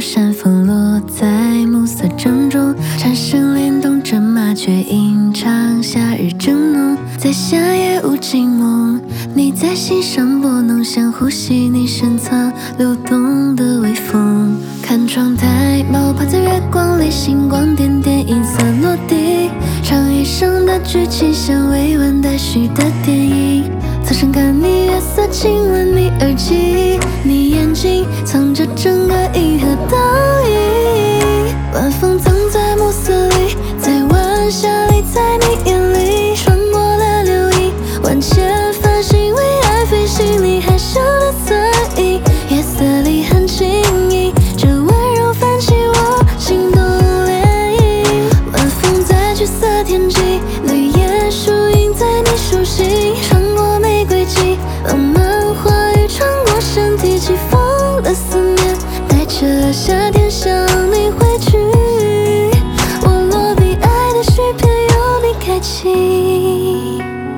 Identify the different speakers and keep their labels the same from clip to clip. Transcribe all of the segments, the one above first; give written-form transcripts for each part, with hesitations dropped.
Speaker 1: 山峰落在暮色正中，蝉声联动着麻雀吟唱夏日正浓，在夏夜无尽梦，你在心上拨弄，想呼吸你深藏流动的微风。看窗台，猫趴在月光里，星光点点，银色落地，长椅上的剧情像未完待续的电影。侧身看你，月色亲吻你耳际，你眼睛藏着整个银河倒影。晚风藏在暮色里，在晚霞里，在你眼里穿过了流萤，万千繁星为爱飞行，你还笑的侧影，夜色里很轻盈，这温柔泛起我心动涟漪。晚风在橘色天际，绿叶树影在你手心，穿过玫瑰季，浪漫话语穿过身体，起风的思念带着夏天向你汇聚，我落笔爱的续篇由你开启。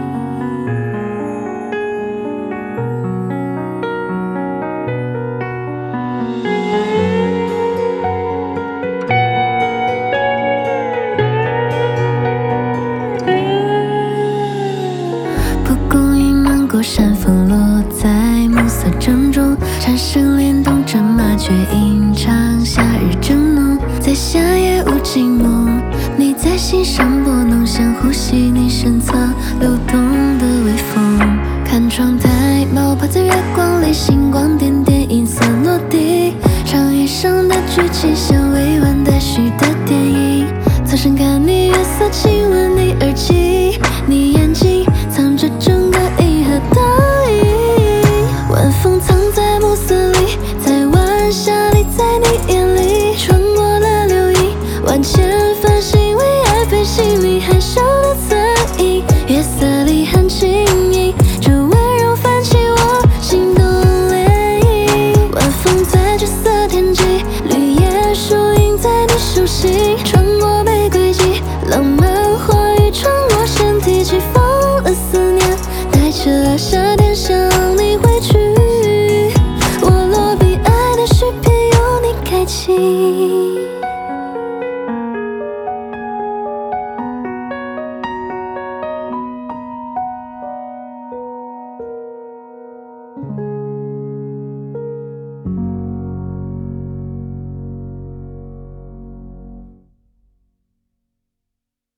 Speaker 1: 蒲公英漫过山峰，落在暮色正中，蝉声联动着麻雀吟唱夏日正浓，在夏夜无尽梦，你在心上拨弄，想呼吸你深藏流动